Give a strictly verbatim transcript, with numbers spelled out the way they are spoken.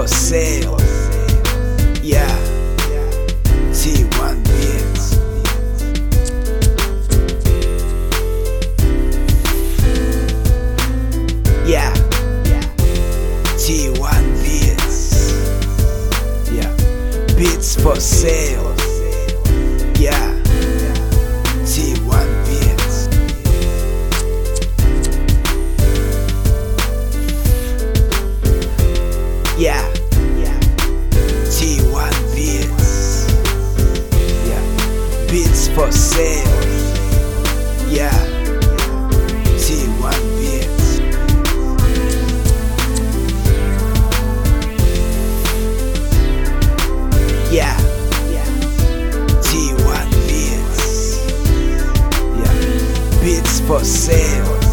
sale. Yeah, T one Beats. Yeah, T one Beats. Yeah, beats for sale. Yeah, T one Beats. Yeah, T one Beats. Yeah, beats for sale. Yeah, T one Beats. Yeah, T one Beats. Yeah, beats for sale.